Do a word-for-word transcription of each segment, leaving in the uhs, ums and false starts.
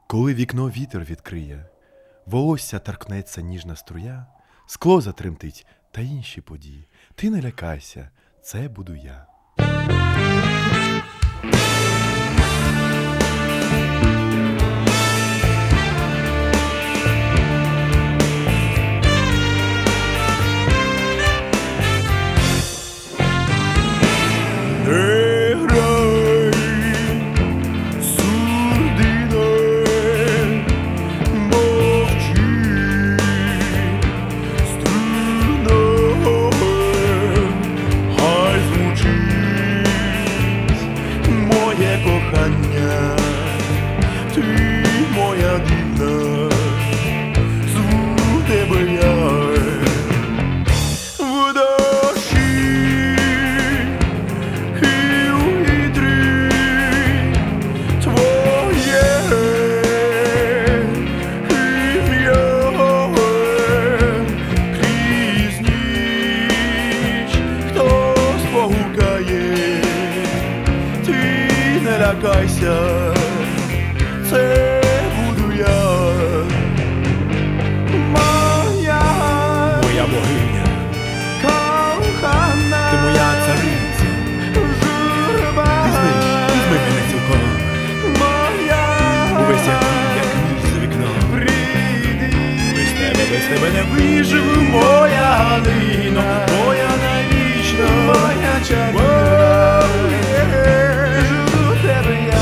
Коли вікно вітер відкриє, волосся торкнеться ніжна струя, скло затремтить та інші події. Ти не лякайся, це буду я. Ти моя дивна, зву тебе я в дощі і у вітрі твоє ім'я крізь ніч хтось погукає, ти не лякайся, це буду я, моя, Моя богиня, кохана, ти моя цариця, журба, візьми, візьми мене цілком, моя, увесь який, як ніч за вікном. прийди, Без тебе, без тебе не виживу, моя Галино, моя навічна, моя чарівна, жду тебе я.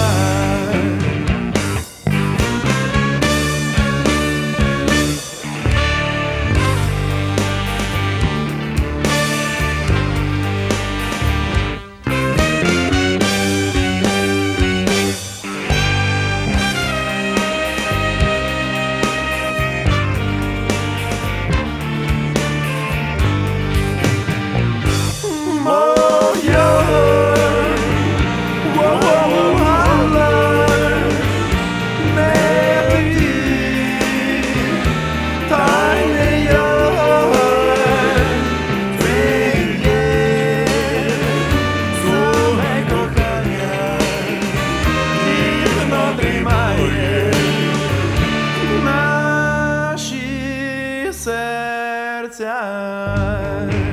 Наші серця